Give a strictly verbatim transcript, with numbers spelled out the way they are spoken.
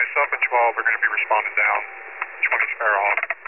six up and twelve are going to be responding down. twenty spare off.